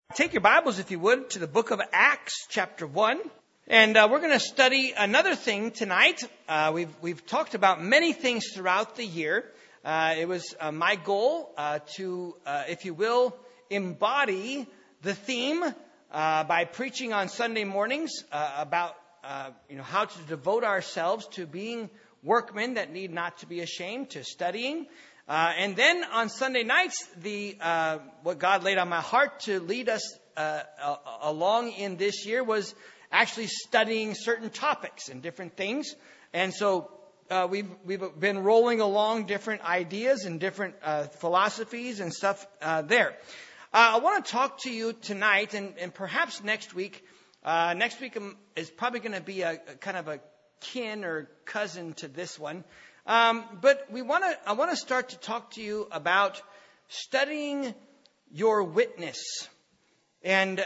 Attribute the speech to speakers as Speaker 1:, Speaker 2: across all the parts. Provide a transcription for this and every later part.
Speaker 1: Take your Bibles, if you would, to the book of Acts, chapter 1. And we're going to study another thing tonight. We've talked about many things throughout the year. It was my goal to, if you will, embody the theme by preaching on Sunday mornings about how to devote ourselves to being workmen that need not to be ashamed, to studying. And then on Sunday nights, what God laid on my heart to lead us along in this year was actually studying certain topics and different things. And so we've been rolling along different ideas and different philosophies and stuff there. I want to talk to you tonight and perhaps next week. Next week is probably going to be a kind of a kin or cousin to this one. But I want to start to talk to you about studying your witness. And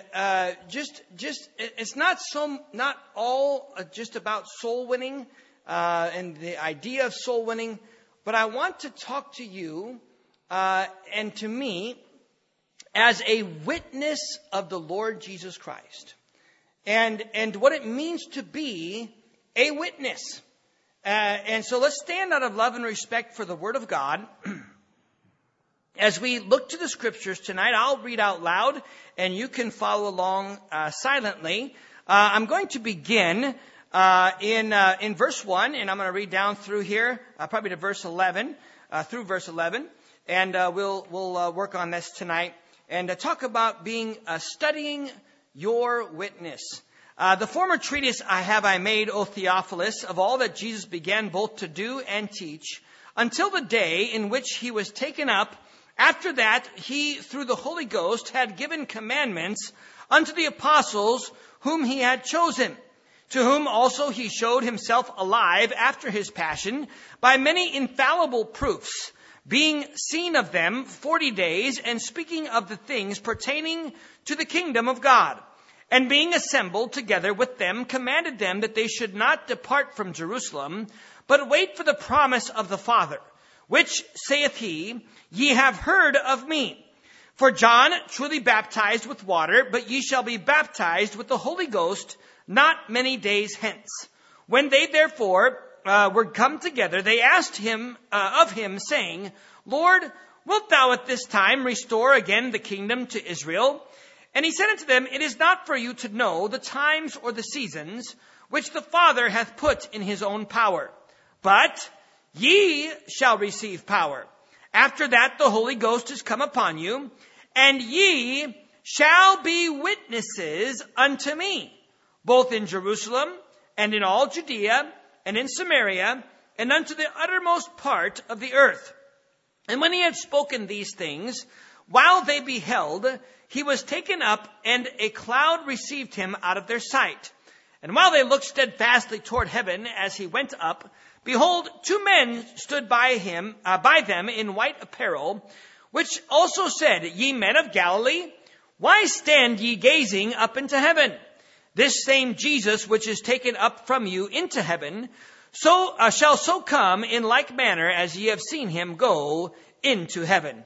Speaker 1: it's not all just about soul winning and the idea of soul winning, but I want to talk to you and to me as a witness of the Lord Jesus Christ, and what it means to be a witness. And so let's stand out of love and respect for the Word of God. As we look to the Scriptures tonight, I'll read out loud, and you can follow along silently. I'm going to begin in verse 1, and I'm going to read down through here, probably to verse 11, through verse 11, and we'll work on this tonight and talk about studying your witness. The former treatise I made, O Theophilus, of all that Jesus began both to do and teach, until the day in which he was taken up. After that, he, through the Holy Ghost, had given commandments unto the apostles whom he had chosen, to whom also he showed himself alive after his passion by many infallible proofs, being seen of them 40 days, and speaking of the things pertaining to the kingdom of God. And being assembled together with them, commanded them that they should not depart from Jerusalem, but wait for the promise of the Father, which, saith he, ye have heard of me. For John truly baptized with water, but ye shall be baptized with the Holy Ghost not many days hence. When they therefore were come together, they asked him of him, saying, Lord, wilt thou at this time restore again the kingdom to Israel? And he said unto them, It is not for you to know the times or the seasons which the Father hath put in his own power. But ye shall receive power. After that the Holy Ghost is come upon you, and ye shall be witnesses unto me, both in Jerusalem and in all Judea and in Samaria, and unto the uttermost part of the earth. And when he had spoken these things, while they beheld, he was taken up, and a cloud received him out of their sight. And while they looked steadfastly toward heaven as he went up, behold, two men stood by them in white apparel, which also said, Ye men of Galilee, why stand ye gazing up into heaven? This same Jesus which is taken up from you into heaven, shall so come in like manner as ye have seen him go into heaven.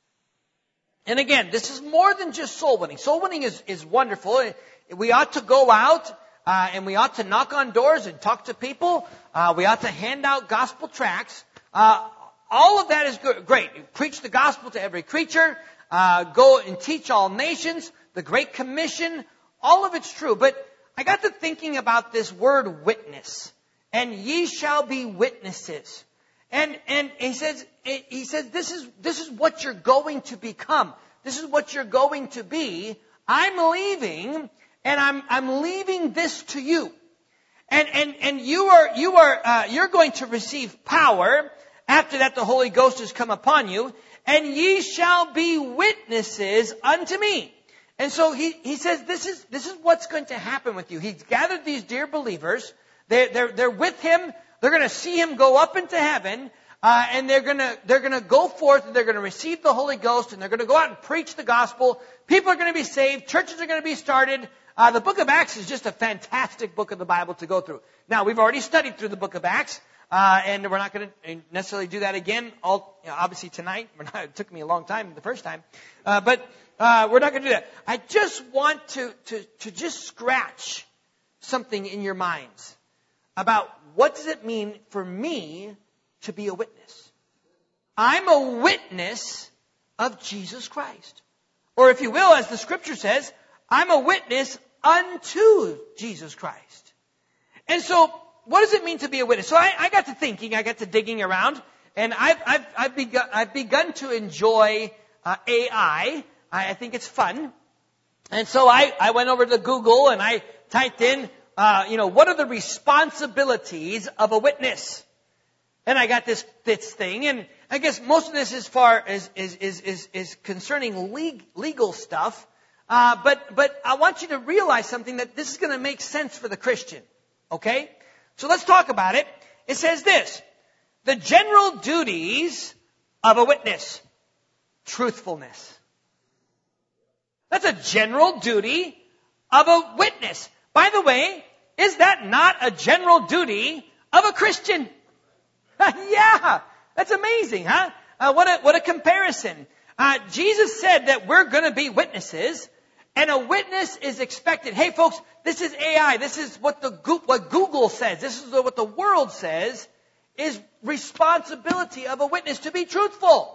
Speaker 1: And again, this is more than just soul winning. Soul winning is wonderful. We ought to go out and we ought to knock on doors and talk to people. We ought to hand out gospel tracts. All of that is great. Preach the gospel to every creature. Go and teach all nations. The Great Commission. All of it's true. But I got to thinking about this word witness. And ye shall be witnesses. And he says this is what you're going to become. This is what you're going to be. I'm leaving, and I'm leaving this to you. And you're going to receive power. After that, the Holy Ghost has come upon you, and ye shall be witnesses unto me. And so he says this is what's going to happen with you. He's gathered these dear believers. They're with him. They're going to see him go up into heaven, and they're going to go forth, and they're going to receive the Holy Ghost, and they're going to go out and preach the gospel. People are going to be saved. Churches are going to be started. The book of Acts is just a fantastic book of the Bible to go through. Now, we've already studied through the book of Acts, and we're not going to necessarily do that again. Obviously tonight. It took me a long time the first time, but We're not going to do that. I just want to just scratch something in your minds about what does it mean for me to be a witness. I'm a witness of Jesus Christ. Or if you will, as the scripture says, I'm a witness unto Jesus Christ. And so, what does it mean to be a witness? So I got to thinking, I got to digging around, and I've begun to enjoy AI. I think it's fun. And so I went over to Google and I typed in, what are the responsibilities of a witness? And I got this thing, and I guess most of this as far as is concerning legal stuff. But I want you to realize something, that this is going to make sense for the Christian. Okay? So let's talk about it. It says this: the general duties of a witness. Truthfulness. That's a general duty of a witness. By the way, is that not a general duty of a Christian? Yeah, that's amazing, huh? What a comparison. Jesus said that we're going to be witnesses, and a witness is expected. Hey, folks, this is AI. This is what Google says. This is what the world says is responsibility of a witness, to be truthful.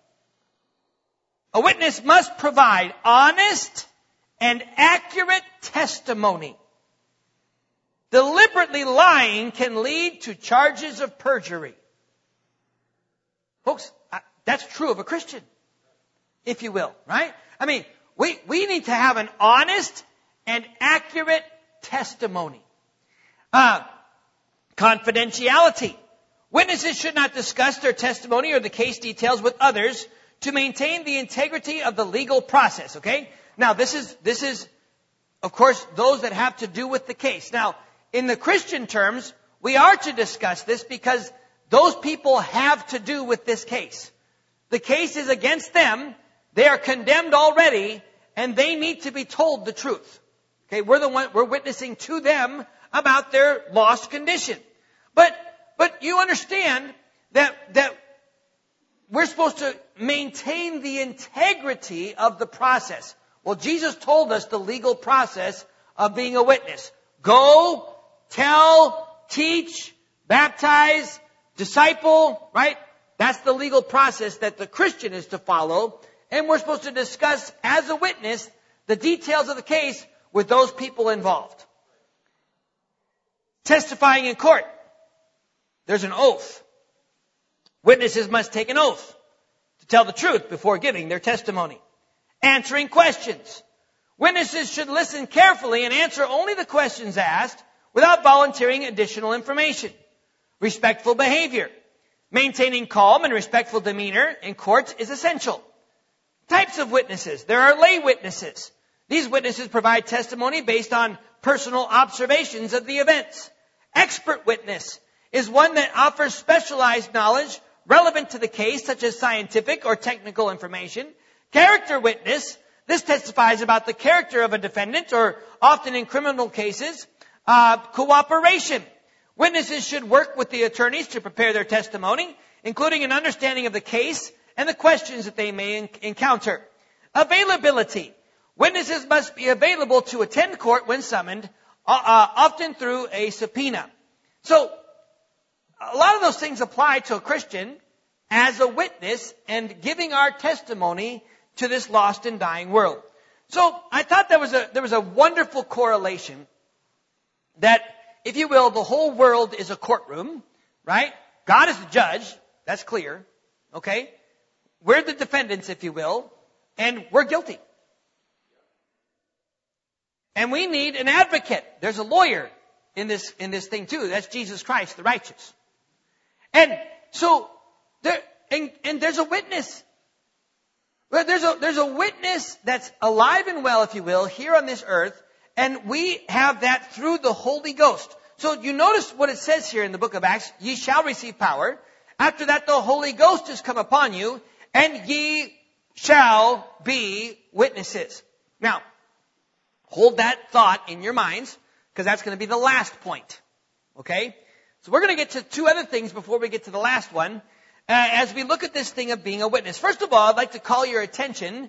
Speaker 1: A witness must provide honest and accurate testimony. Deliberately lying can lead to charges of perjury. Folks, that's true of a Christian, if you will, right? I mean, we need to have an honest and accurate testimony. Confidentiality. Witnesses should not discuss their testimony or the case details with others to maintain the integrity of the legal process, okay? Now, this is, of course, those that have to do with the case. Now, in the Christian terms, we are to discuss this because those people have to do with this case. The case is against them. They are condemned already, and they need to be told the truth. Okay, we're witnessing to them about their lost condition. But you understand that we're supposed to maintain the integrity of the process. Well, Jesus told us the legal process of being a witness. Go, tell, teach, baptize, disciple, right? That's the legal process that the Christian is to follow. And we're supposed to discuss as a witness the details of the case with those people involved. Testifying in court. There's an oath. Witnesses must take an oath to tell the truth before giving their testimony. Answering questions. Witnesses should listen carefully and answer only the questions asked without volunteering additional information. Respectful behavior. Maintaining calm and respectful demeanor in courts is essential. Types of witnesses. There are lay witnesses. These witnesses provide testimony based on personal observations of the events. Expert witness is one that offers specialized knowledge relevant to the case, such as scientific or technical information. Character witness, this testifies about the character of a defendant, or often in criminal cases. Cooperation. Witnesses should work with the attorneys to prepare their testimony, including an understanding of the case and the questions that they may encounter. Availability. Witnesses must be available to attend court when summoned, often through a subpoena. So, a lot of those things apply to a Christian as a witness and giving our testimony to this lost and dying world. So, I thought there was a wonderful correlation that, if you will, the whole world is a courtroom, right? God is the judge. That's clear. Okay? We're the defendants, if you will, and we're guilty. And we need an advocate. There's a lawyer in this thing too. That's Jesus Christ, the righteous. And so there's a witness. There's a witness that's alive and well, if you will, here on this earth, and we have that through the Holy Ghost. So you notice what it says here in the book of Acts: ye shall receive power. After that, the Holy Ghost has come upon you, and ye shall be witnesses. Now, hold that thought in your minds, because that's going to be the last point. Okay? So we're going to get to two other things before we get to the last one, as we look at this thing of being a witness. First of all, I'd like to call your attention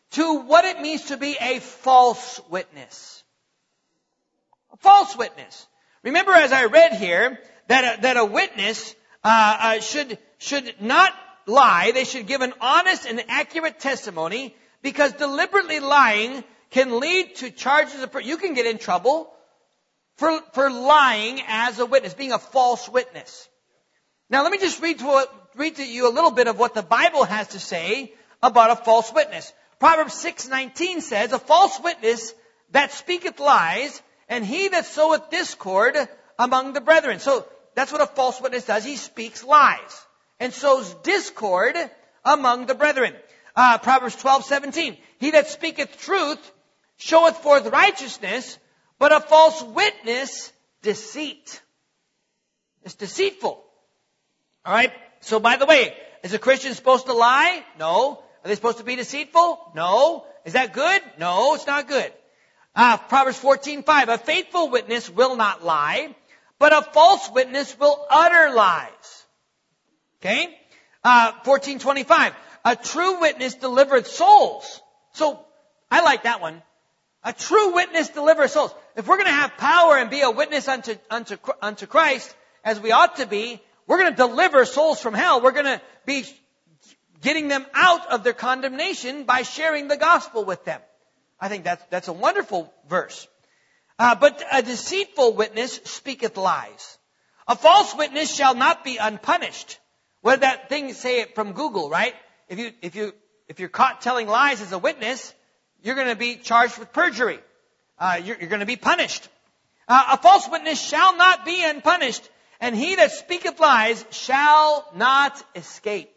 Speaker 1: to what it means to be a false witness. A false witness. Remember, as I read here, that a witness should not lie. They should give an honest and accurate testimony, because deliberately lying can lead to charges of... You can get in trouble for lying as a witness, being a false witness. Now, let me just read to you a little bit of what the Bible has to say about a false witness. Proverbs 6:19 says, "A false witness that speaketh lies, and he that soweth discord among the brethren." So that's what a false witness does. He speaks lies and sows discord among the brethren. Proverbs 12:17, "He that speaketh truth showeth forth righteousness, but a false witness deceit." It's deceitful. All right. So, by the way, is a Christian supposed to lie? No. Are they supposed to be deceitful? No. Is that good? No, it's not good. Proverbs 14:5, "A faithful witness will not lie, but a false witness will utter lies." Okay. 14:25, "A true witness delivereth souls." So, I like that one. A true witness delivers souls. If we're going to have power and be a witness unto Christ, as we ought to be, we're going to deliver souls from hell. We're going to be getting them out of their condemnation by sharing the gospel with them. I think that's a wonderful verse. But a deceitful witness speaketh lies. A false witness shall not be unpunished. What did that thing say from Google, right? If you're caught telling lies as a witness, you're going to be charged with perjury. You're going to be punished. A false witness shall not be unpunished, and he that speaketh lies shall not escape.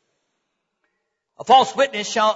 Speaker 1: A false witness shall,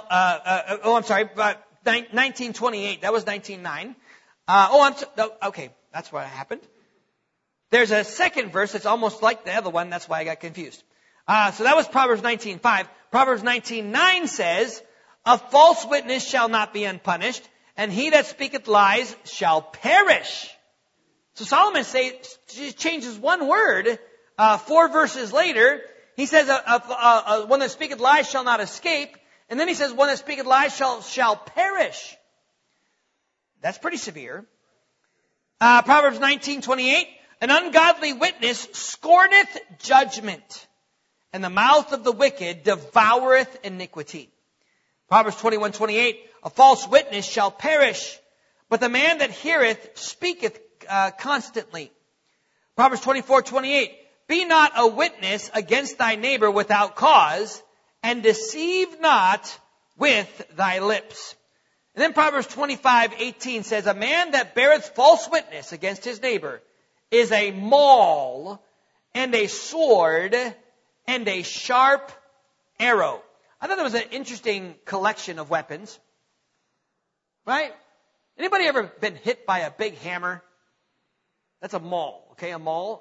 Speaker 1: 19:28. That was 19:9. Okay, that's what happened. There's a second verse that's almost like the other one. That's why I got confused. So that was Proverbs 19:5. Proverbs 19:9 says, "A false witness shall not be unpunished, and he that speaketh lies shall perish." So Solomon changes one word, 4 verses later. He says, "One that speaketh lies shall not escape." And then he says, "One that speaketh lies shall perish." That's pretty severe. Proverbs 19:28, "An ungodly witness scorneth judgment, and the mouth of the wicked devoureth iniquity." Proverbs 21:28, "A false witness shall perish, but the man that heareth speaketh constantly." Proverbs 24:28, "Be not a witness against thy neighbor without cause, and deceive not with thy lips." And then Proverbs 25:18 says, "A man that beareth false witness against his neighbor is a maul, and a sword, and a sharp arrow." I thought that was an interesting collection of weapons. Right? Anybody ever been hit by a big hammer? That's a maul. Okay, a maul.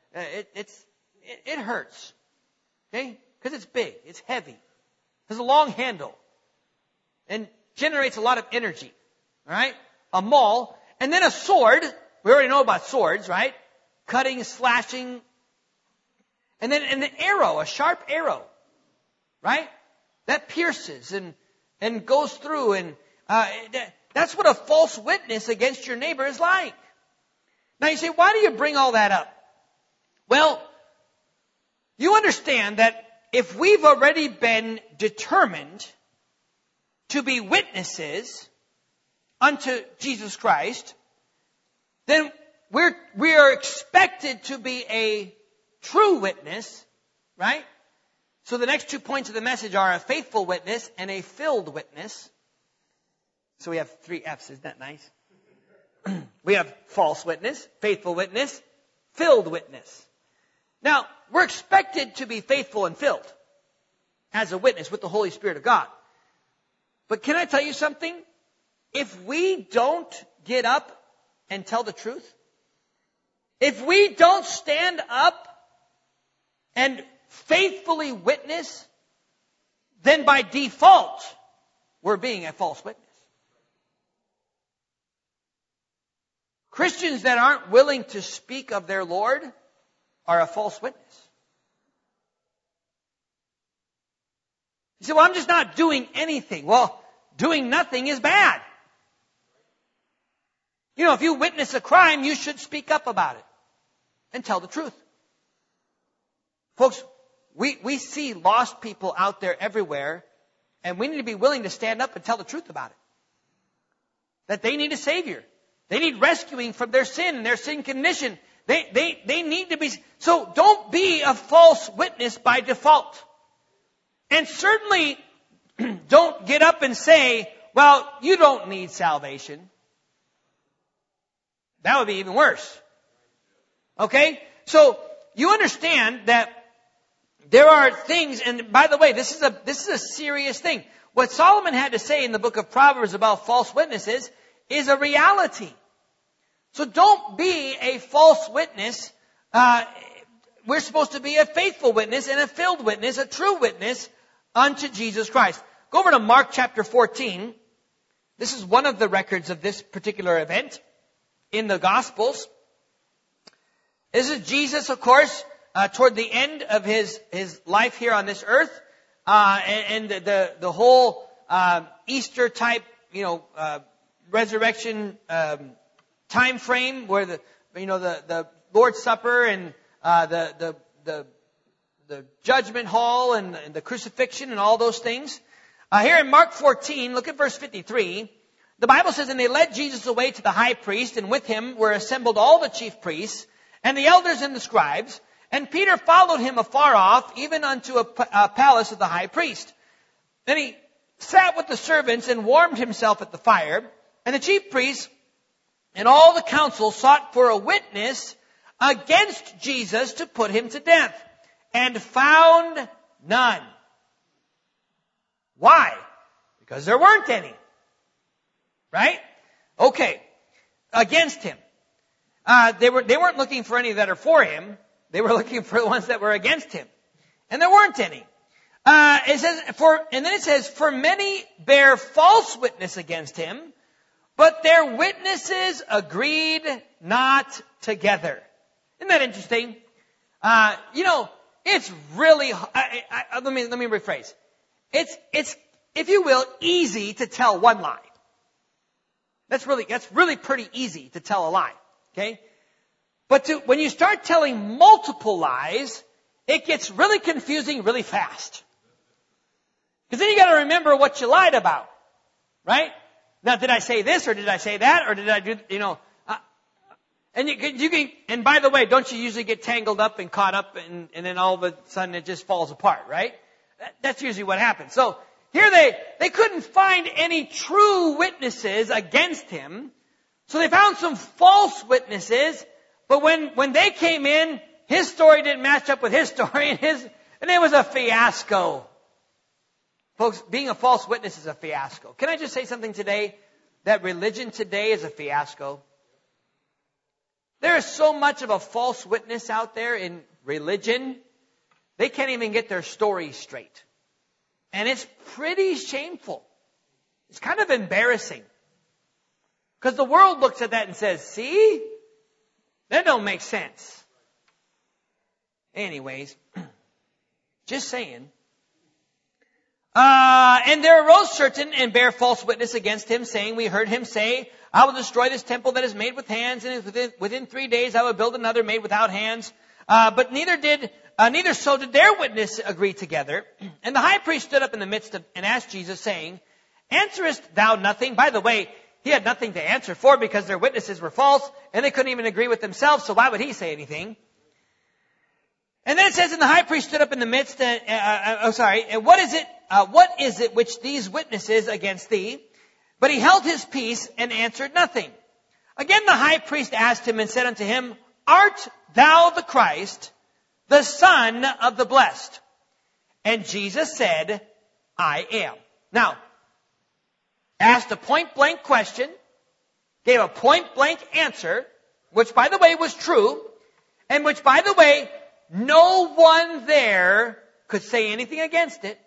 Speaker 1: It hurts. Okay? Because it's big. It's heavy. There's a long handle. And generates a lot of energy. All right? A maul. And then a sword. We already know about swords, right? Cutting, slashing. And then an arrow, a sharp arrow. Right? That pierces and goes through. And that's what a false witness against your neighbor is like. Now you say, why do you bring all that up? Well, you understand that if we've already been determined to be witnesses unto Jesus Christ, then we are expected to be a true witness, right? So the next 2 points of the message are a faithful witness and a filled witness. So we have 3 F's. Isn't that nice? We have false witness, faithful witness, filled witness. Now, we're expected to be faithful and filled as a witness with the Holy Spirit of God. But can I tell you something? If we don't get up and tell the truth, if we don't stand up and faithfully witness, then by default, we're being a false witness. Christians that aren't willing to speak of their Lord are a false witness. You say, well, I'm just not doing anything. Well, doing nothing is bad. You know, if you witness a crime, you should speak up about it and tell the truth. Folks, we see lost people out there everywhere, and we need to be willing to stand up and tell the truth about it. That they need a Savior. They need rescuing from their sin and their sin condition. They need to be... So don't be a false witness by default. And certainly don't get up and say, well, you don't need salvation. That would be even worse. Okay? So you understand that there are things, and by the way, this is a serious thing. What Solomon had to say in the book of Proverbs about false witnesses is a reality. So don't be a false witness. We're supposed to be a faithful witness and a filled witness, a true witness unto Jesus Christ. Go over to Mark chapter 14. This is one of the records of this particular event in the Gospels. This is Jesus, of course, toward the end of his life here on this earth, and the whole Easter type, resurrection time frame where the Lord's Supper and the judgment hall and the crucifixion and all those things. Here in Mark 14, look at verse 53. The Bible says, "And they led Jesus away to the high priest, and with him were assembled all the chief priests and the elders and the scribes. And Peter followed him afar off, even unto a palace of the high priest. Then he sat with the servants and warmed himself at the fire. And the chief priests and all the council sought for a witness against Jesus to put him to death, and found none." Why? Because there weren't any. Right? Okay. Against him. They weren't looking for any that are for him. They were looking for the ones that were against him. And there weren't any. It says, "For many bear false witness against him, but their witnesses agreed not together." Isn't that interesting? It's really, let me rephrase. It's, if you will, easy to tell one lie. That's really pretty easy to tell a lie. Okay? But when you start telling multiple lies, it gets really confusing really fast. Because then you got to remember what you lied about. Right? Now, did I say this or did I say that or did I do, and you can, and by the way, don't you usually get tangled up and caught up and then all of a sudden it just falls apart, right? That's usually what happens. So here they couldn't find any true witnesses against him. So they found some false witnesses, but when they came in, his story didn't match up with his story and it was a fiasco. Folks, being a false witness is a fiasco. Can I just say something today? That religion today is a fiasco. There is so much of a false witness out there in religion, they can't even get their story straight. And it's pretty shameful. It's kind of embarrassing. Because the world looks at that and says, see? That don't make sense. Anyways, just saying. And there arose certain and bare false witness against him, saying, "We heard him say, I will destroy this temple that is made with hands, and within 3 days I will build another made without hands." But neither so did their witness agree together. And the high priest stood up in the midst and asked Jesus, saying, "Answerest thou nothing?" By the way, he had nothing to answer for because their witnesses were false, and they couldn't even agree with themselves, so why would he say anything? And then it says, "And the high priest stood up in the midst, and what is it which these witnesses against thee?" But he held his peace and answered nothing. Again the high priest asked him and said unto him, "Art thou the Christ, the Son of the Blessed?" And Jesus said, "I am." Now, asked a point-blank question, gave a point-blank answer, which, by the way, was true, and which, by the way, no one there could say anything against it,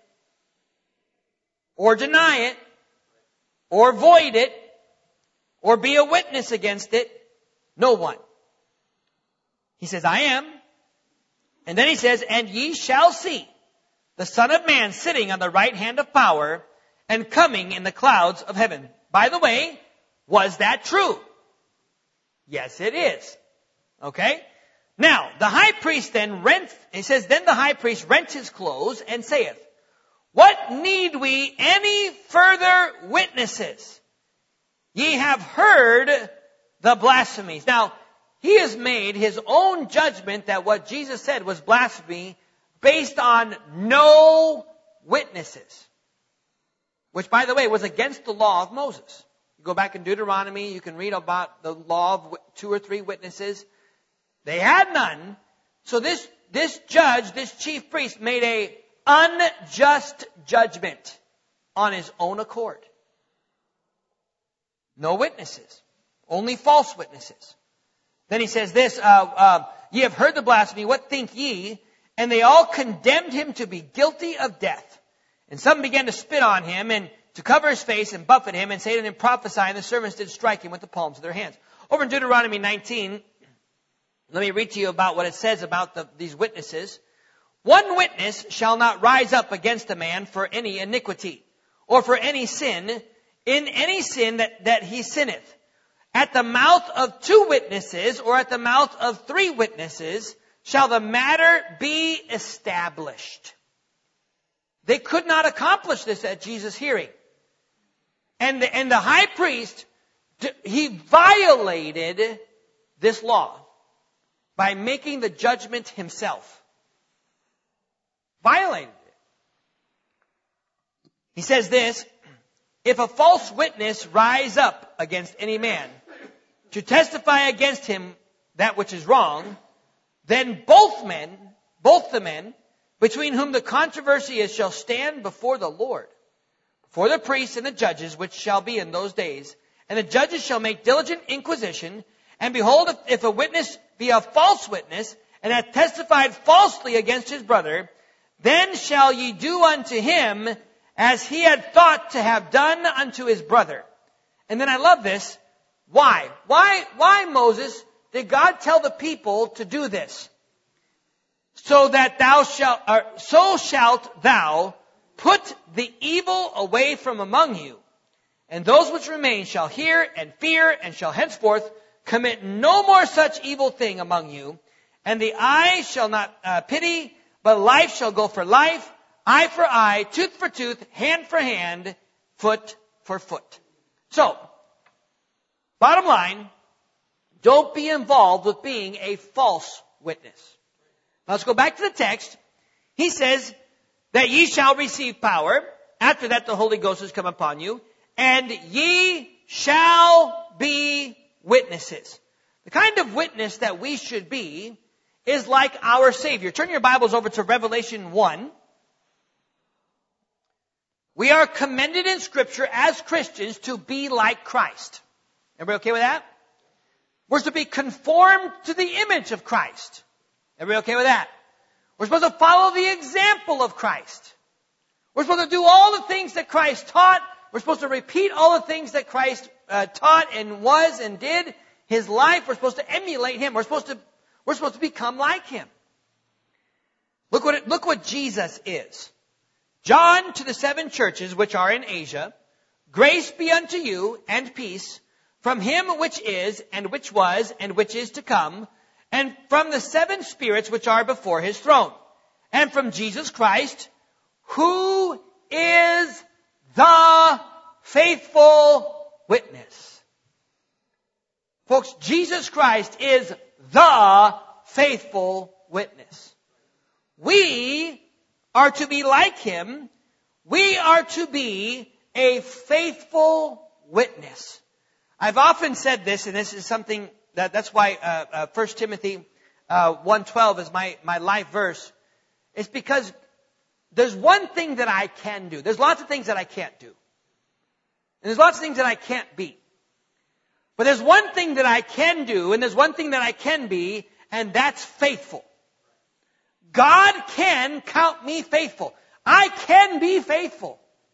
Speaker 1: or deny it, or void it, or be a witness against it. No one. He says, "I am." And then he says, "And ye shall see the Son of Man sitting on the right hand of power, and coming in the clouds of heaven. By the way, was that true? Yes, it is. Okay? Now, the high priest then then the high priest rent his clothes and saith, What need we any further witnesses? Ye have heard the blasphemies. Now, he has made his own judgment that what Jesus said was blasphemy based on no witnesses. Which, by the way, was against the law of Moses. You go back in Deuteronomy, you can read about the law of 2 or 3 witnesses. They had none. So this judge, this chief priest, made a unjust judgment on his own accord. No witnesses. Only false witnesses. Then he says this, Ye have heard the blasphemy, what think ye? And they all condemned him to be guilty of death. And some began to spit on him and to cover his face and buffet him and say to him, Prophesy, and the servants did strike him with the palms of their hands. Over in Deuteronomy 19, let me read to you about what it says about these witnesses. One witness shall not rise up against a man for any iniquity, or for any sin, in any sin that he sinneth. At the mouth of 2 witnesses, or at the mouth of 3 witnesses, shall the matter be established. They could not accomplish this at Jesus' hearing. And the high priest, he violated this law by making the judgment himself. Violated it. He says this, If a false witness rise up against any man to testify against him that which is wrong, then both the men, between whom the controversy is, shall stand before the Lord, before the priests and the judges, which shall be in those days. And the judges shall make diligent inquisition. And behold, if a witness be a false witness, and hath testified falsely against his brother, then shall ye do unto him as he had thought to have done unto his brother. And then I love this. Why? Why, Moses, did God tell the people to do this? So shalt thou put the evil away from among you, and those which remain shall hear and fear, and shall henceforth commit no more such evil thing among you. And the eye shall not pity, but life shall go for life, eye for eye, tooth for tooth, hand for hand, foot for foot. So, bottom line, don't be involved with being a false witness. Now let's go back to the text. He says that ye shall receive power. After that, the Holy Ghost has come upon you. And ye shall be witnesses. The kind of witness that we should be is like our Savior. Turn your Bibles over to Revelation 1. We are commended in Scripture as Christians to be like Christ. Everybody okay with that? We're to be conformed to the image of Christ. Everybody okay with that? We're supposed to follow the example of Christ. We're supposed to do all the things that Christ taught. We're supposed to repeat all the things that Christ taught and was and did. His life, we're supposed to emulate Him. We're supposed to become like Him. Look what Jesus is. John to the 7 churches which are in Asia, grace be unto you and peace from Him which is and which was and which is to come, and from the 7 spirits which are before His throne, and from Jesus Christ, who is the faithful witness. Folks, Jesus Christ is the faithful witness. We are to be like Him. We are to be a faithful witness. I've often said this, and this is something that's why 1 Timothy 1:12 is my life verse. It's because there's one thing that I can do. There's lots of things that I can't do. And there's lots of things that I can't be. But there's one thing that I can do, and there's one thing that I can be, and that's faithful. God can count me faithful. I can be faithful.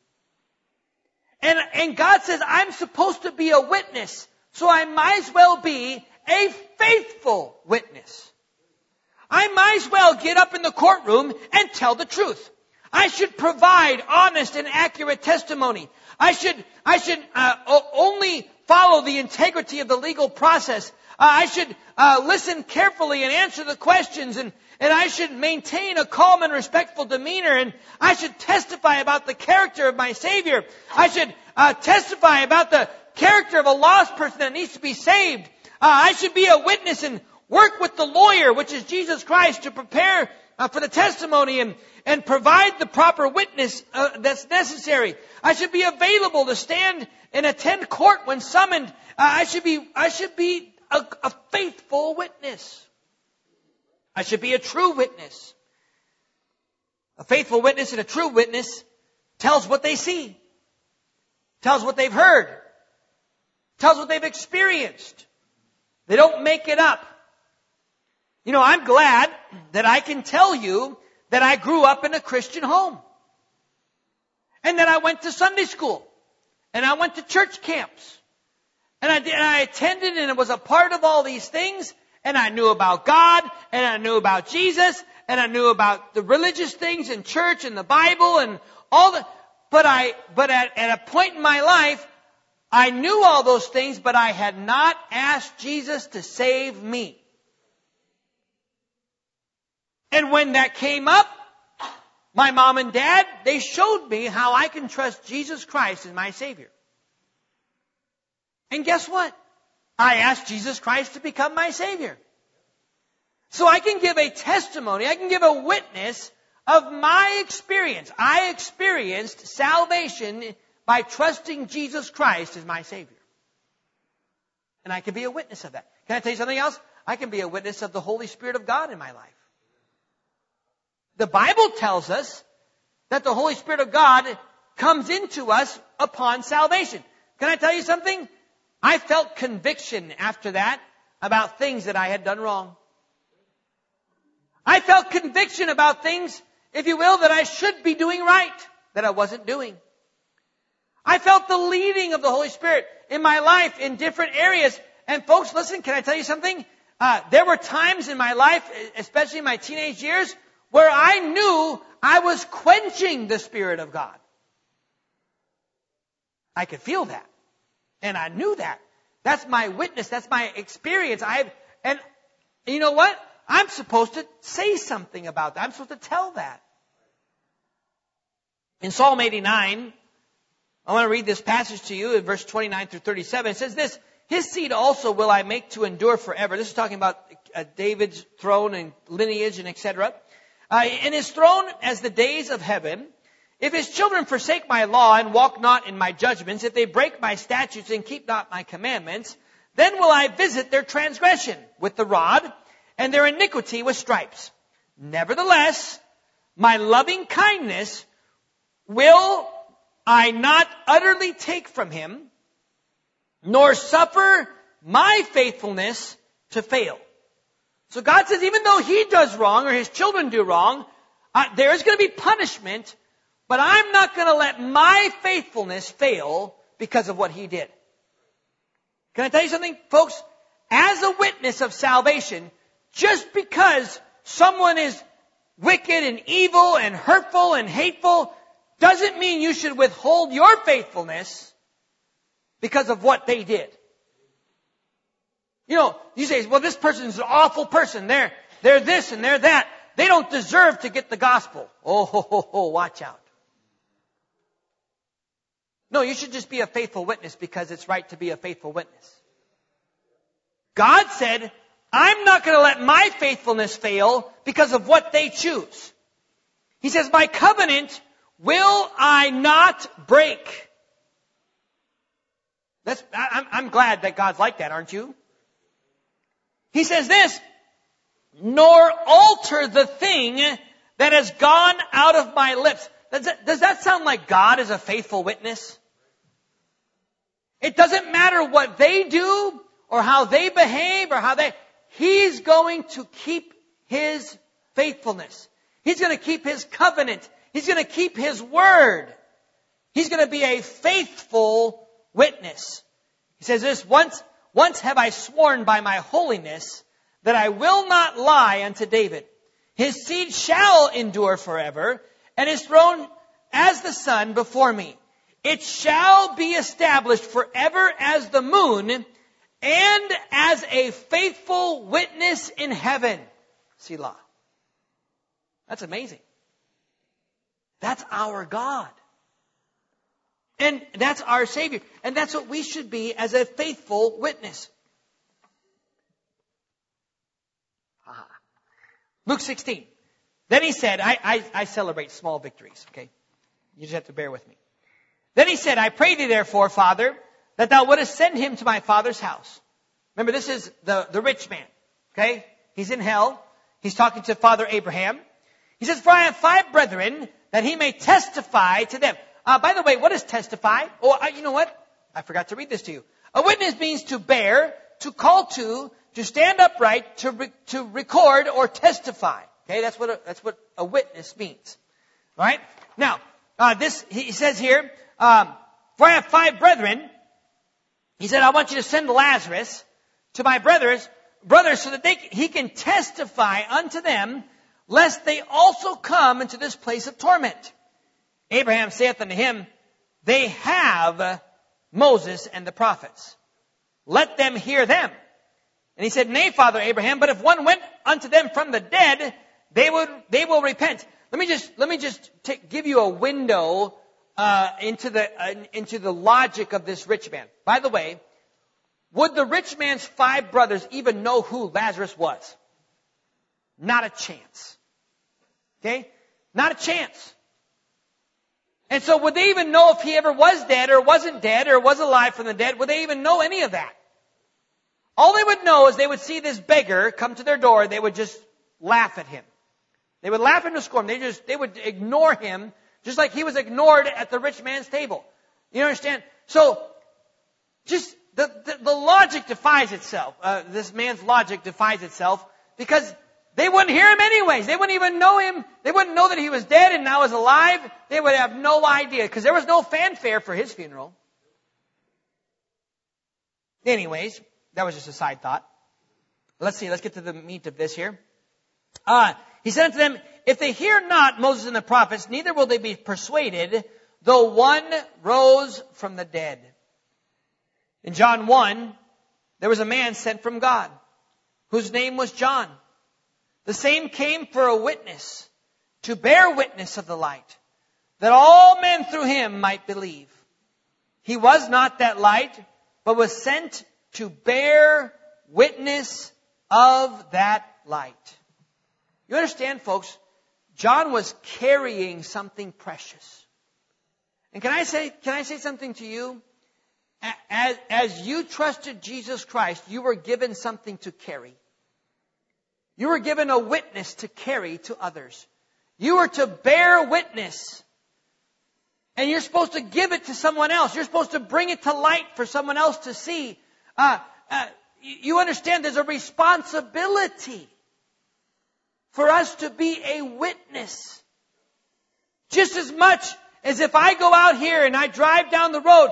Speaker 1: And God says I'm supposed to be a witness, so I might as well be a faithful witness. I might as well get up in the courtroom and tell the truth. I should provide honest and accurate testimony. I should only follow the integrity of the legal process. I should listen carefully and answer the questions, and I should maintain a calm and respectful demeanor, and I should testify about the character of my Savior. I should testify about the character of a lost person that needs to be saved. I should be a witness and work with the lawyer, which is Jesus Christ, to prepare for the testimony and provide the proper witness that's necessary. I should be available to stand and attend court when summoned. I should be a faithful witness. I should be a true witness. A faithful witness and a true witness tells what they see, tells what they've heard, tells what they've experienced. They don't make it up. You know, I'm glad that I can tell you that I grew up in a Christian home. And that I went to Sunday school. And I went to church camps. And I attended and was a part of all these things. And I knew about God. And I knew about Jesus. And I knew about the religious things in church and the Bible and all the... But at a point in my life, I knew all those things, but I had not asked Jesus to save me. And when that came up, my mom and dad, they showed me how I can trust Jesus Christ as my Savior. And guess what? I asked Jesus Christ to become my Savior. So I can give a testimony, I can give a witness of my experience. I experienced salvation by trusting Jesus Christ as my Savior. And I can be a witness of that. Can I tell you something else? I can be a witness of the Holy Spirit of God in my life. The Bible tells us that the Holy Spirit of God comes into us upon salvation. Can I tell you something? I felt conviction after that about things that I had done wrong. I felt conviction about things, if you will, that I should be doing right, that I wasn't doing. I felt the leading of the Holy Spirit in my life in different areas. And folks, listen, can I tell you something? There were times in my life, especially in my teenage years, where I knew I was quenching the Spirit of God. I could feel that. And I knew that. That's my witness. That's my experience. And you know what? I'm supposed to say something about that. I'm supposed to tell that. In Psalm 89, I want to read this passage to you in verse 29 through 37. It says this, His seed also will I make to endure forever. This is talking about David's throne and lineage and etc. In his throne as the days of heaven, if his children forsake my law and walk not in my judgments, if they break my statutes and keep not my commandments, then will I visit their transgression with the rod and their iniquity with stripes. Nevertheless, my loving kindness will I not utterly take from him, nor suffer my faithfulness to fail. So God says, even though he does wrong or his children do wrong, there is going to be punishment, but I'm not going to let my faithfulness fail because of what he did. Can I tell you something, folks? As a witness of salvation, just because someone is wicked and evil and hurtful and hateful doesn't mean you should withhold your faithfulness because of what they did. You know, you say, well, this person's an awful person. They're this and they're that. They don't deserve to get the gospel. Oh, watch out. No, you should just be a faithful witness because it's right to be a faithful witness. God said, I'm not going to let my faithfulness fail because of what they choose. He says, my covenant will I not break. I'm glad that God's like that, aren't you? He says this, nor alter the thing that has gone out of my lips. Does that sound like God is a faithful witness? It doesn't matter what they do or how they behave or He's going to keep His faithfulness. He's going to keep His covenant. He's going to keep His word. He's going to be a faithful witness. He says this, once have I sworn by my holiness that I will not lie unto David. His seed shall endure forever, and his throne as the sun before me. It shall be established forever as the moon and as a faithful witness in heaven. Selah. That's amazing. That's our God. And that's our Savior. And that's what we should be as a faithful witness. Luke 16. Then he said, I celebrate small victories, okay? You just have to bear with me. Then he said, I pray thee therefore, Father, that thou wouldest send him to my father's house. Remember, this is the rich man, okay? He's in hell. He's talking to Father Abraham. He says, for I have 5 brethren, that he may testify to them. By the way, what is testify? Oh, you know what? I forgot to read this to you. A witness means to bear, to call to stand upright, to record, or testify. Okay, that's what a witness means. All right? Now, he says here, for I have 5 brethren. He said, I want you to send Lazarus to my brothers so that he can testify unto them, lest they also come into this place of torment. Abraham saith unto him, they have Moses and the prophets. Let them hear them. And he said, nay, Father Abraham, but if one went unto them from the dead, they will repent. Let me just give you a window into the logic of this rich man. By the way, would the rich man's 5 brothers even know who Lazarus was? Not a chance. Okay? Not a chance. And so would they even know if he ever was dead or wasn't dead or was alive from the dead? Would they even know any of that? All they would know is they would see this beggar come to their door. They would just laugh at him. They would laugh into scorn. They would ignore him just like he was ignored at the rich man's table. You understand? So just the logic defies itself. This man's logic defies itself because they wouldn't hear him anyways. They wouldn't even know him. They wouldn't know that he was dead and now is alive. They would have no idea because there was no fanfare for his funeral. Anyways, that was just a side thought. Let's get to the meat of this here. He said unto them, if they hear not Moses and the prophets, neither will they be persuaded, though one rose from the dead. In John 1, there was a man sent from God, whose name was John. The same came for a witness, to bear witness of the light, that all men through him might believe. He was not that light, but was sent to bear witness of that light. You understand, folks? John was carrying something precious. And can I say something to you? As you trusted Jesus Christ, you were given something to carry. You were given a witness to carry to others. You were to bear witness. And you're supposed to give it to someone else. You're supposed to bring it to light for someone else to see. You understand there's a responsibility for us to be a witness. Just as much as if I go out here and I drive down the road,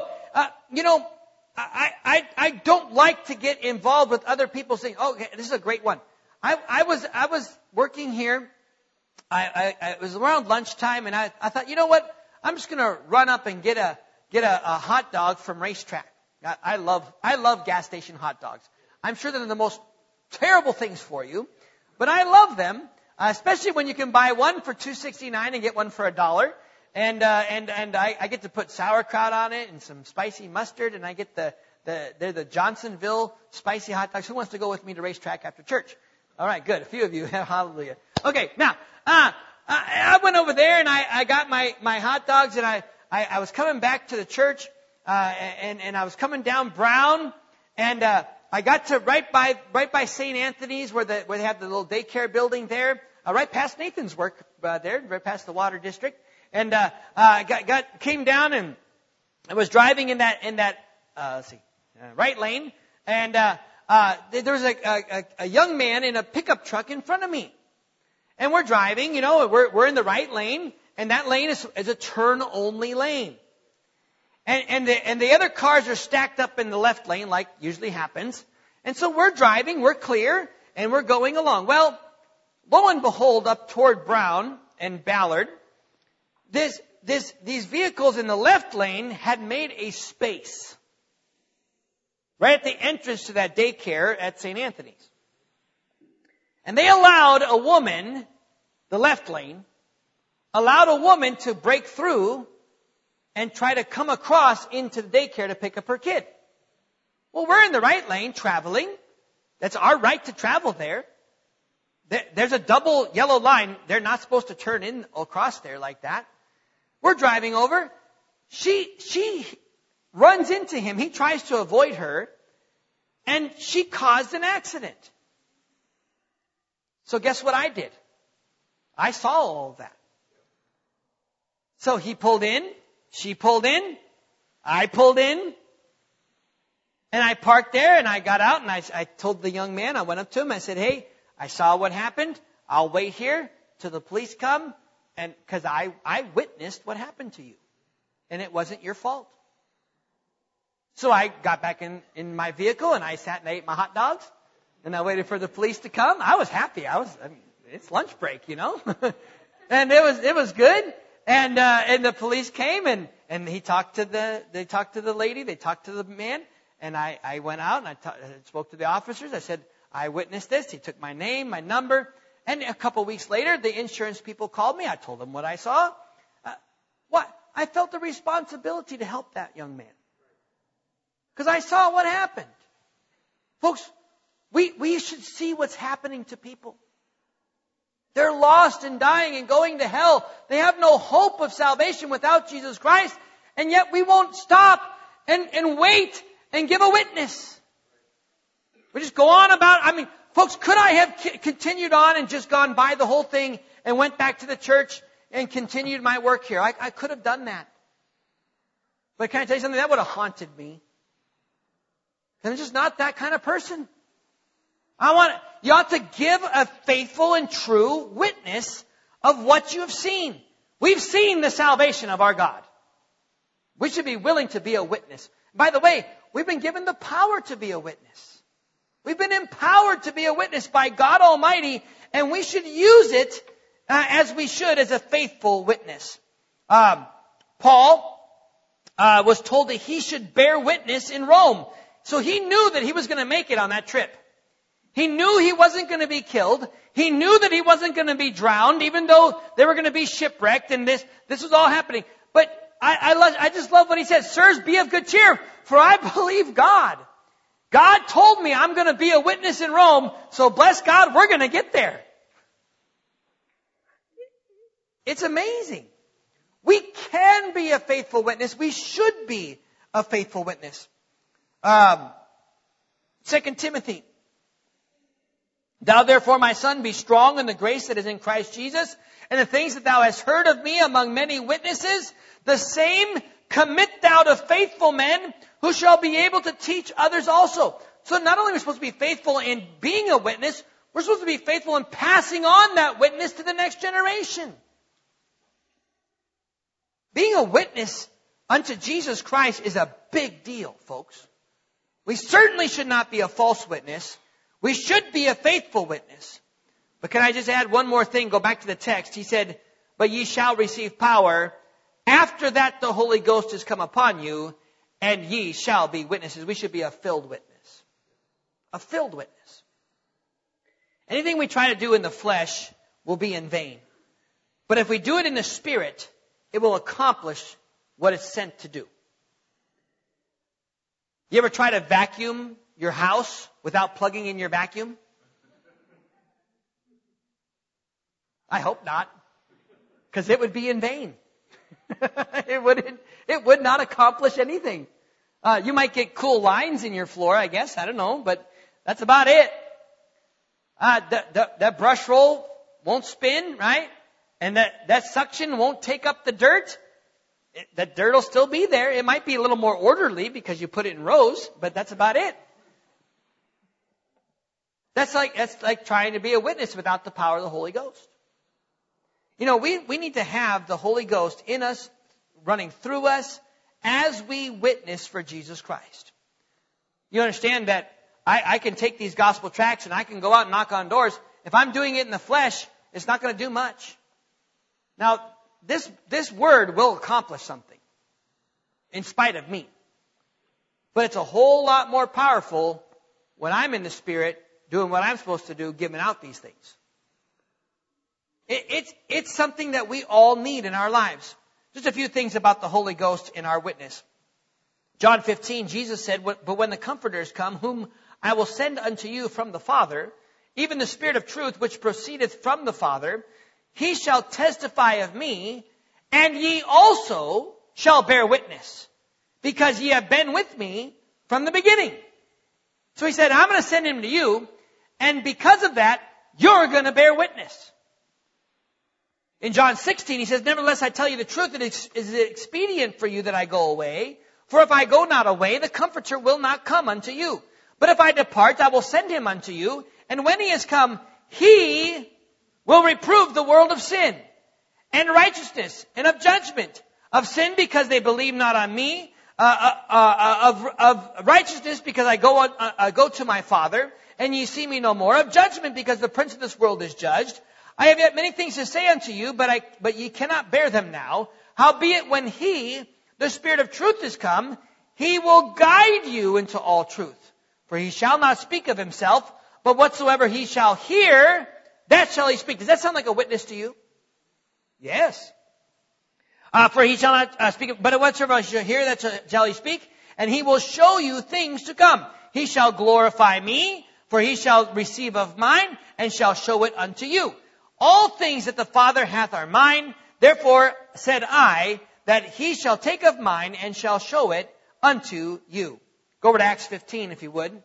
Speaker 1: I don't like to get involved with other people saying, oh, okay, this is a great one. I was working here. It was around lunchtime, and I thought, you know what? I'm just going to run up and get a hot dog from Racetrack. I love gas station hot dogs. I'm sure they're the most terrible things for you, but I love them, especially when you can buy one for $2.69 and get one for $1. And I get to put sauerkraut on it and some spicy mustard, and I get they're the Johnsonville spicy hot dogs. Who wants to go with me to Racetrack after church? All right, good. A few of you. Hallelujah. Okay, now, I went over there and I got my hot dogs, and I was coming back to the church, and I was coming down Brown, and I got to right by St. Anthony's where they have the little daycare building there, right past Nathan's work there, right past the Water District, and came down and I was driving in that right lane, and there was a young man in a pickup truck in front of me. And we're driving, we're in the right lane, and that lane is a turn-only lane. And the other cars are stacked up in the left lane, like usually happens. And so we're driving, we're clear, and we're going along. Well, lo and behold, up toward Brown and Ballard, these vehicles in the left lane had made a space right at the entrance to that daycare at St. Anthony's. And they allowed a woman, the left lane, allowed a woman to break through and try to come across into the daycare to pick up her kid. Well, we're in the right lane traveling. That's our right to travel there. There's a double yellow line. They're not supposed to turn in across there like that. We're driving over. She runs into him. He tries to avoid her. And she caused an accident. So guess what I did? I saw all of that. So he pulled in. She pulled in. I pulled in. And I parked there and I got out and I told the young man, I went up to him, I said, hey, I saw what happened. I'll wait here till the police come, and because I witnessed what happened to you. And it wasn't your fault. So I got back in my vehicle and I sat and ate my hot dogs. And I waited for the police to come. I was happy. It's lunch break, you know. And it was good. And the police came and they talked to the lady, they talked to the man. And I went out and I spoke to the officers. I said, I witnessed this. He took my name, my number. And a couple of weeks later, the insurance people called me. I told them what I saw. I felt the responsibility to help that young man. Because I saw what happened. Folks, we should see what's happening to people. They're lost and dying and going to hell. They have no hope of salvation without Jesus Christ. And yet we won't stop and wait and give a witness. We just go on about, folks, could I have continued on and just gone by the whole thing and went back to the church and continued my work here? I could have done that. But can I tell you something? That would have haunted me. And I'm just not that kind of person. You ought to give a faithful and true witness of what you have seen. We've seen the salvation of our God. We should be willing to be a witness. By the way, we've been given the power to be a witness. We've been empowered to be a witness by God Almighty, and we should use it as we should as a faithful witness. Paul was told that he should bear witness in Rome. So he knew that he was going to make it on that trip. He knew he wasn't going to be killed. He knew that he wasn't going to be drowned, even though they were going to be shipwrecked, and this was all happening. But I just love what he said. Sirs, be of good cheer, for I believe God. God told me I'm going to be a witness in Rome, so bless God, we're going to get there. It's amazing. We can be a faithful witness. We should be a faithful witness. 2 Timothy. Thou therefore, my son, be strong in the grace that is in Christ Jesus, and the things that thou hast heard of me among many witnesses, the same commit thou to faithful men who shall be able to teach others also. So not only are we supposed to be faithful in being a witness, we're supposed to be faithful in passing on that witness to the next generation. Being a witness unto Jesus Christ is a big deal, folks. We certainly should not be a false witness. We should be a faithful witness. But can I just add one more thing? Go back to the text. He said, but ye shall receive power. After that the Holy Ghost is come upon you, and ye shall be witnesses. We should be a filled witness. A filled witness. Anything we try to do in the flesh will be in vain. But if we do it in the Spirit, it will accomplish what it's sent to do. You ever try to vacuum your house without plugging in your vacuum? I hope not, because it would be in vain. It would not accomplish anything. You might get cool lines in your floor, I guess. I don't know, but that's about it. That brush roll won't spin, right? And that suction won't take up the dirt. That dirt will still be there. It might be a little more orderly because you put it in rows, but that's about it. That's like trying to be a witness without the power of the Holy Ghost. You know, we need to have the Holy Ghost in us, running through us, as we witness for Jesus Christ. You understand that I can take these gospel tracts and I can go out and knock on doors. If I'm doing it in the flesh, it's not going to do much. Now, this word will accomplish something in spite of me. But it's a whole lot more powerful when I'm in the Spirit doing what I'm supposed to do, giving out these things. It's something that we all need in our lives. Just a few things about the Holy Ghost in our witness. John 15, Jesus said, "But when the Comforters come, whom I will send unto you from the Father, even the Spirit of truth which proceedeth from the Father, he shall testify of me, and ye also shall bear witness, because ye have been with me from the beginning." So he said, I'm going to send him to you, and because of that, you're going to bear witness. In John 16, he says, "Nevertheless, I tell you the truth, it is expedient for you that I go away. For if I go not away, the Comforter will not come unto you. But if I depart, I will send him unto you. And when he is come, he will reprove the world of sin and righteousness and of judgment. Of sin, because they believe not on me. Of righteousness, because I go to my Father, and ye see me no more. Of judgment, because the prince of this world is judged. I have yet many things to say unto you, but ye cannot bear them now. Howbeit when he, the Spirit of truth, is come, he will guide you into all truth. For he shall not speak of himself, but whatsoever he shall hear, that shall he speak." Does that sound like a witness to you? Yes. For he shall not speak, but whatsoever he shall hear, that shall he speak, and he will show you things to come. He shall glorify me, for he shall receive of mine, and shall show it unto you. All things that the Father hath are mine. Therefore said I, that he shall take of mine, and shall show it unto you. Go over to Acts 15, if you would.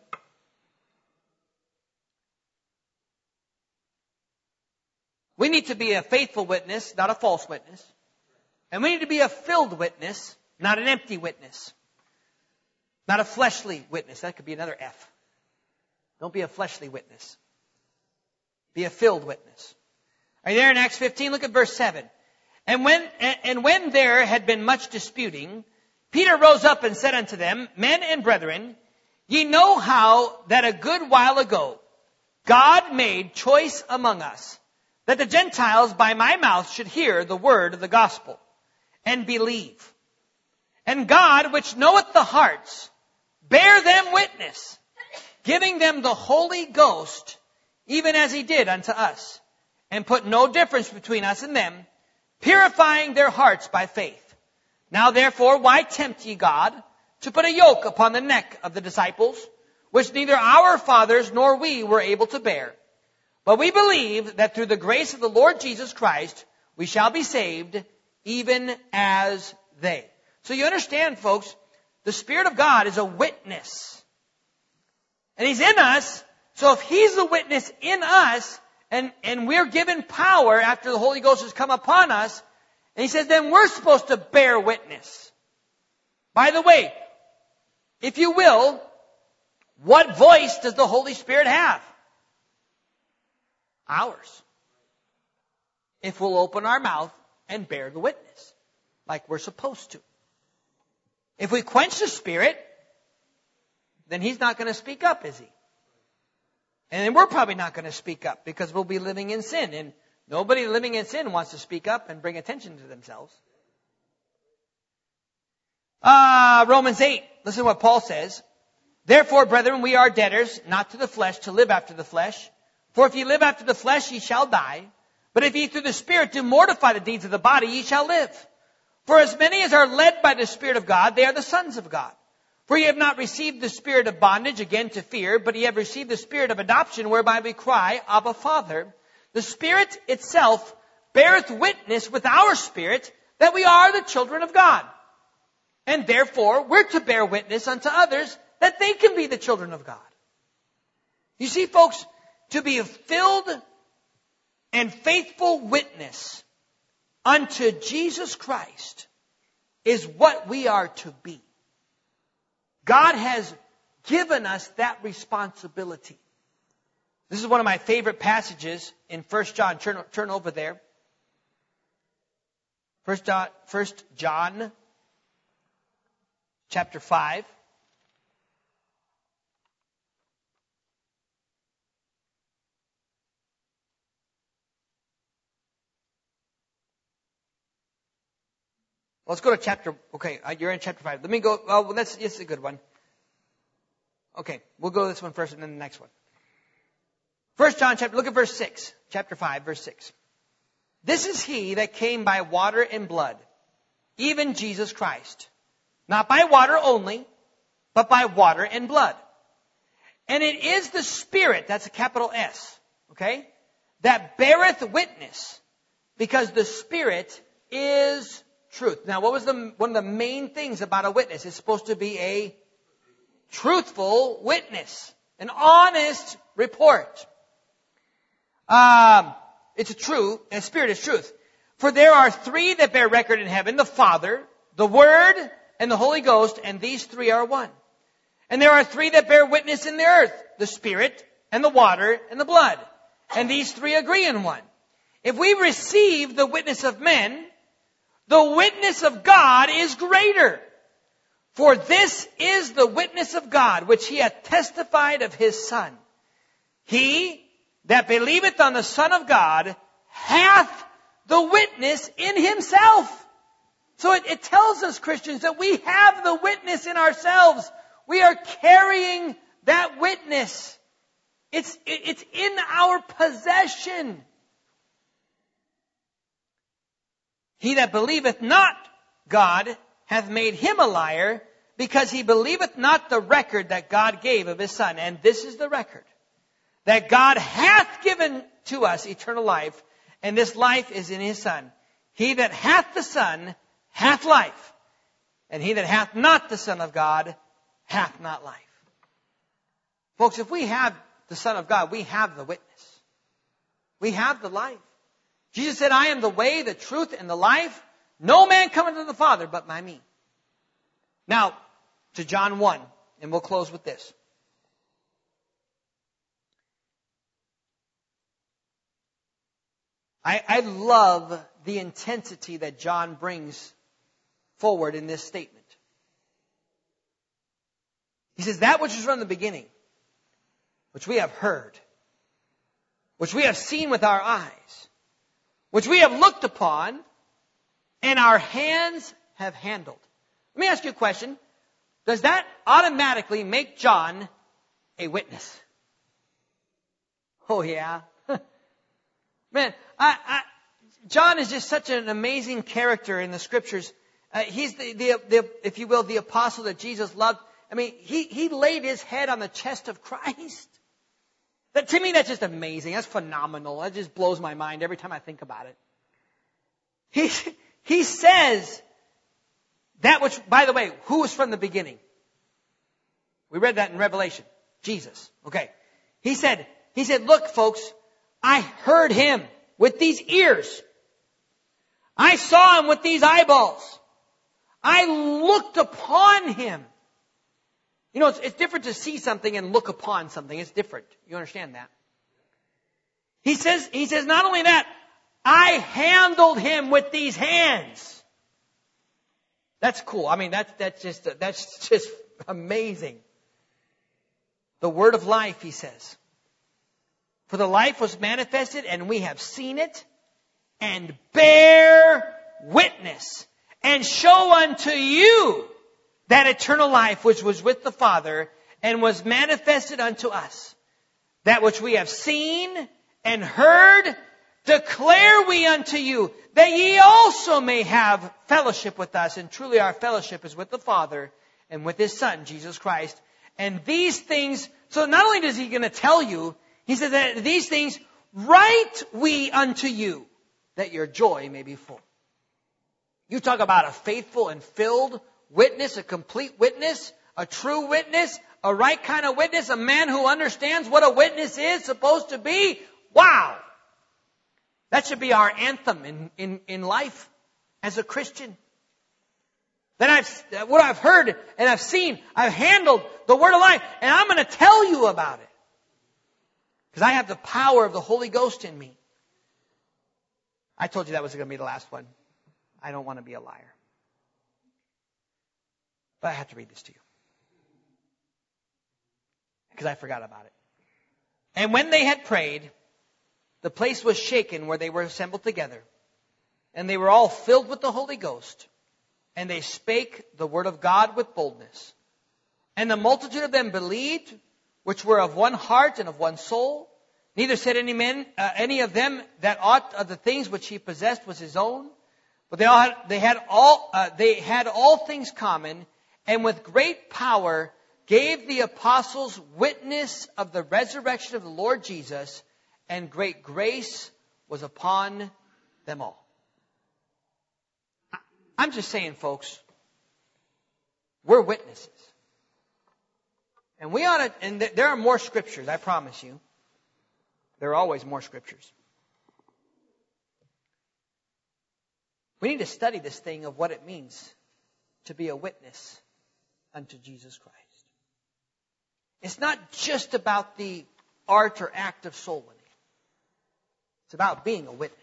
Speaker 1: We need to be a faithful witness, not a false witness. And we need to be a filled witness, not an empty witness. Not a fleshly witness. That could be another F. Don't be a fleshly witness. Be a filled witness. Are you there in Acts 15? Look at verse 7. And when there had been much disputing, Peter rose up and said unto them, "Men and brethren, ye know how that a good while ago God made choice among us, that the Gentiles by my mouth should hear the word of the gospel, and believe. And God, which knoweth the hearts, bear them witness, giving them the Holy Ghost, even as he did unto us, and put no difference between us and them, purifying their hearts by faith. Now therefore, why tempt ye God to put a yoke upon the neck of the disciples, which neither our fathers nor we were able to bear? But we believe that through the grace of the Lord Jesus Christ, we shall be saved, even as they." So you understand, folks, the Spirit of God is a witness. And he's in us. So if he's a witness in us, and we're given power after the Holy Ghost has come upon us, and he says, then we're supposed to bear witness. By the way, if you will, what voice does the Holy Spirit have? Ours. If we'll open our mouth and bear the witness, like we're supposed to. If we quench the Spirit, then he's not going to speak up, is he? And then we're probably not going to speak up, because we'll be living in sin. And nobody living in sin wants to speak up and bring attention to themselves. Romans 8. Listen to what Paul says. "Therefore, brethren, we are debtors, not to the flesh, to live after the flesh. For if ye live after the flesh, ye shall die. But if ye through the Spirit do mortify the deeds of the body, ye shall live. For as many as are led by the Spirit of God, they are the sons of God. For ye have not received the spirit of bondage again to fear, but ye have received the Spirit of adoption, whereby we cry, Abba, Father. The Spirit itself beareth witness with our spirit that we are the children of God. And therefore, we're to bear witness unto others that they can be the children of God." You see, folks, to be a filled and faithful witness unto Jesus Christ is what we are to be. God has given us that responsibility. This is one of my favorite passages in 1 John. Turn over there. 1 John chapter 5. Let's go to chapter, okay, you're in chapter 5. Let me go, well, it's a good one. Okay, we'll go this one first and then the next one. 1 John chapter, look at verse 6, chapter 5, verse 6. This is he that came by water and blood, even Jesus Christ. Not by water only, but by water and blood. And it is the Spirit, that's a capital S, okay, that beareth witness, because the Spirit is truth. Now, what was one of the main things about a witness? It's supposed to be a truthful witness, an honest report. It's true, and Spirit is truth. For there are three that bear record in heaven, the Father, the Word, and the Holy Ghost, and these three are one. And there are three that bear witness in the earth, the Spirit, and the water, and the blood. And these three agree in one. If we receive the witness of men, the witness of God is greater. For this is the witness of God, which he hath testified of his Son. He that believeth on the Son of God hath the witness in himself. So it tells us, Christians, that we have the witness in ourselves. We are carrying that witness. It's in our possession. He that believeth not God hath made him a liar, because he believeth not the record that God gave of his Son. And this is the record, that God hath given to us eternal life, and this life is in his Son. He that hath the Son hath life, and he that hath not the Son of God hath not life. Folks, if we have the Son of God, we have the witness. We have the life. Jesus said, I am the way, the truth, and the life. No man cometh to the Father but by me. Now, to John 1, and we'll close with this. I love the intensity that John brings forward in this statement. He says, that which is from the beginning, which we have heard, which we have seen with our eyes, which we have looked upon, and our hands have handled. Let me ask you a question. Does that automatically make John a witness? Oh, yeah. Man, John is just such an amazing character in the Scriptures. He's the if you will, the apostle that Jesus loved. I mean, he laid his head on the chest of Christ. To me, that's just amazing. That's phenomenal. That just blows my mind every time I think about it. He says that which, by the way, who was from the beginning? We read that in Revelation. Jesus. Okay. He said, look, folks, I heard him with these ears. I saw him with these eyeballs. I looked upon him. You know, it's different to see something and look upon something. It's different. You understand that? He says, not only that, I handled him with these hands. That's cool. I mean, that's just amazing. The word of life, he says. For the life was manifested, and we have seen it, and bear witness, and show unto you that eternal life which was with the Father, and was manifested unto us. That which we have seen and heard, declare we unto you, that ye also may have fellowship with us. And truly our fellowship is with the Father and with his Son, Jesus Christ. And these things, so not only is he going to tell you, he says that these things write we unto you, that your joy may be full. You talk about a faithful and filled witness, a complete witness, a true witness, a right kind of witness, a man who understands what a witness is supposed to be. Wow! That should be our anthem in life as a Christian. That what I've heard and I've seen, I've handled the word of life, and I'm going to tell you about it. Because I have the power of the Holy Ghost in me. I told you that was going to be the last one. I don't want to be a liar. But I have to read this to you. Because I forgot about it. And when they had prayed, the place was shaken where they were assembled together. And they were all filled with the Holy Ghost. and they spake the word of God with boldness. And the multitude of them believed, which were of one heart and of one soul. Neither said any of them that aught of the things which he possessed was his own, but they had all things common, and with great power gave the apostles witness of the resurrection of the Lord Jesus, and great grace was upon them all. I'm just saying, folks, we're witnesses. And we ought to, and there are more scriptures, I promise you. There are always more scriptures. We need to study this thing of what it means to be a witness unto Jesus Christ. It's not just about the art or act of soul winning. It's about being a witness.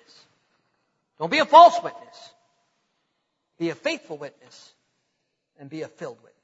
Speaker 1: Don't be a false witness. Be a faithful witness and be a filled witness.